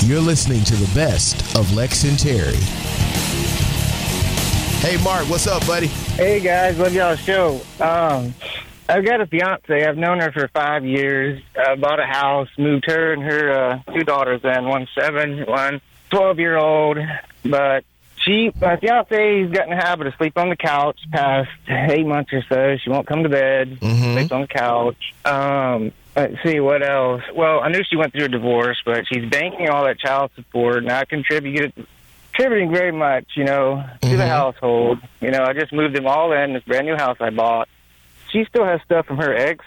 You're listening to the best of Lex and Terry. Hey, Mark, what's up, buddy? Hey, guys, love y'all's show. I've got a fiance. I've known her for 5 years. I bought a house, moved her and her 2 daughters in, one 7, one 12-year-old. But my fiance's got in the habit of sleep on the couch past 8 months or so. She won't come to bed, sleeps on the couch. Let's see, what else? Well, I knew she went through a divorce, but she's banking all that child support, not contributing very much, to the household. I just moved them all in this brand new house I bought. She still has stuff from her ex.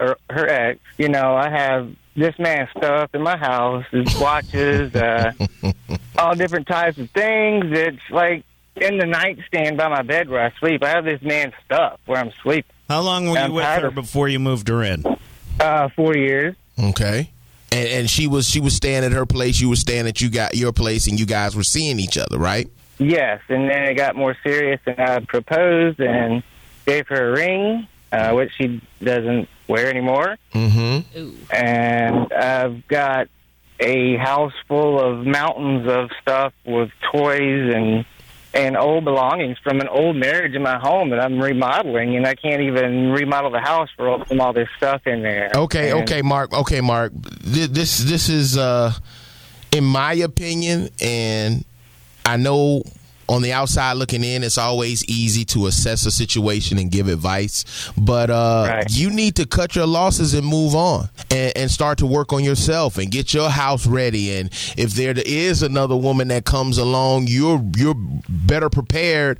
I have this man's stuff in my house, his watches, all different types of things. It's like in the nightstand by my bed where I sleep. I have this man's stuff where I'm sleeping. How long were you with her before you moved her in? 4 years. Okay. And she was staying at her place, you were staying at your place, and you guys were seeing each other, right? Yes, and then it got more serious, and I proposed and gave her a ring, which she doesn't wear anymore. Mm-hmm. And I've got a house full of mountains of stuff with toys and old belongings from an old marriage in my home that I'm remodeling, and I can't even remodel the house from all this stuff in there. Okay, Mark. This is, in my opinion, and I know on the outside looking in, it's always easy to assess a situation and give advice, but you need to cut your losses and move on and start to work on yourself and get your house ready. And if there is another woman that comes along, you're better prepared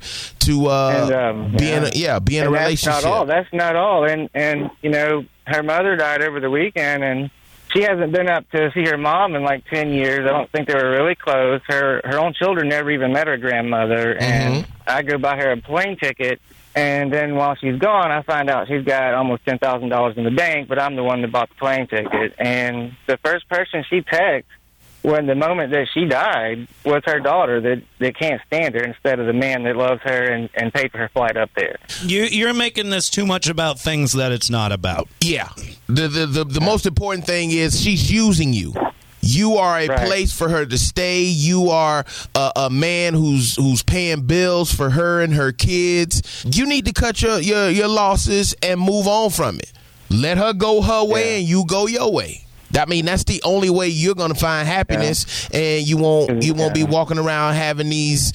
to be in a relationship. That's not all. And her mother died over the weekend, and she hasn't been up to see her mom in like 10 years. I don't think they were really close. Her own children never even met her grandmother. And I go buy her a plane ticket, and then while she's gone, I find out she's got almost $10,000 in the bank, but I'm the one that bought the plane ticket. And the first person she texted when the moment that she died was her daughter that can't stand her instead of the man that loves her and paid for her flight up there. You're making this too much about things that it's not about. Yeah. The most important thing is she's using you. You are a place for her to stay. You are a man who's paying bills for her and her kids. You need to cut your losses and move on from it. Let her go her way and you go your way. I mean, that's the only way you're going to find happiness, and you won't be walking around having these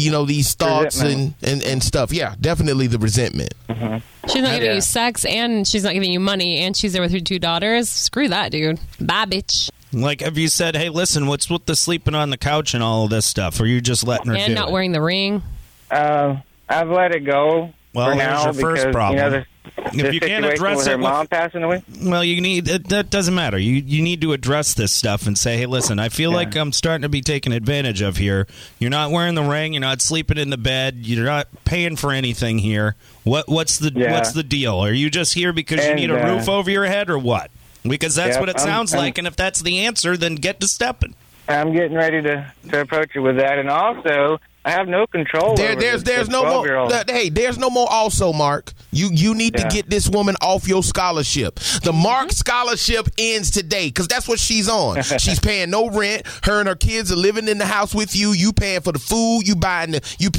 thoughts and stuff. Yeah, definitely the resentment. Mm-hmm. She's not giving you sex, and she's not giving you money, and she's there with her 2 daughters. Screw that, dude. Bye, bitch. Like, have you said, hey, listen, what's with the sleeping on the couch and all of this stuff? Or are you just letting her do it? And not wearing the ring? I've let it go. Well, here's your first problem. If you can't address it, mom passing away. Well, that doesn't matter. You need to address this stuff and say, hey, listen, I feel like I'm starting to be taken advantage of here. You're not wearing the ring. You're not sleeping in the bed. You're not paying for anything here. What's the deal? Are you just here because you need a roof over your head, or what? Because that's what it sounds like. And if that's the answer, then get to stepping. I'm getting ready to approach her with that, and also I have no control. There's no more. Hey, there's no more. Also, Mark, you need to get this woman off your scholarship. The Mark scholarship ends today because that's what she's on. She's paying no rent. Her and her kids are living in the house with you. You paying for the food. Buying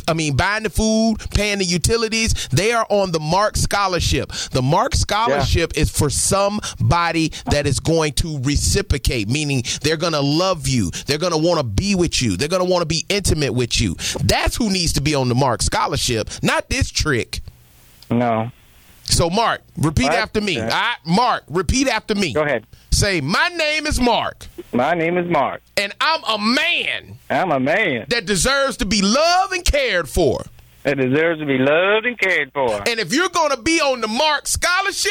the food, paying the utilities. They are on the Mark scholarship. The Mark scholarship is for somebody that is going to reciprocate, meaning they're going to love you. They're going to want to be with you. They're going to want to be intimate with you. That's who needs to be on the Mark scholarship, not this trick. No. So, Mark, repeat after me. Mark, repeat after me. Go ahead. Say, my name is Mark. My name is Mark. And I'm a man. I'm a man. That deserves to be loved and cared for. That deserves to be loved and cared for. And if you're going to be on the Mark scholarship,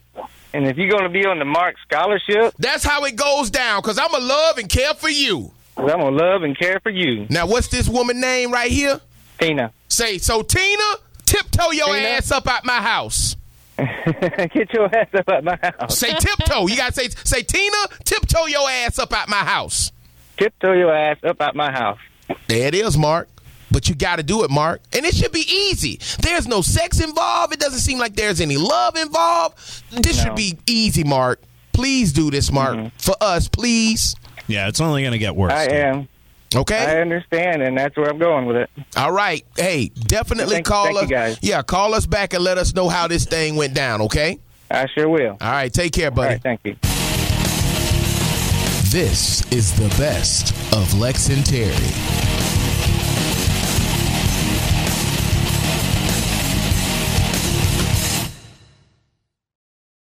that's how it goes down, because I'm going to love and care for you. I'm going to love and care for you. Now, what's this woman's name right here? Tina. Say, so Tina, tiptoe your ass up out my house. Get your ass up out my house. Say tiptoe. You got to say, Tina, tiptoe your ass up out my house. Tiptoe your ass up out my house. There it is, Mark. But you got to do it, Mark. And it should be easy. There's no sex involved. It doesn't seem like there's any love involved. This should be easy, Mark. Please do this, Mark. For us, please. Yeah, it's only going to get worse. I am. Okay. I understand, and that's where I'm going with it. All right. Hey, definitely call us. You guys. Yeah, call us back and let us know how this thing went down, okay? I sure will. All right. Take care, buddy. All right, thank you. This is the best of Lex and Terry.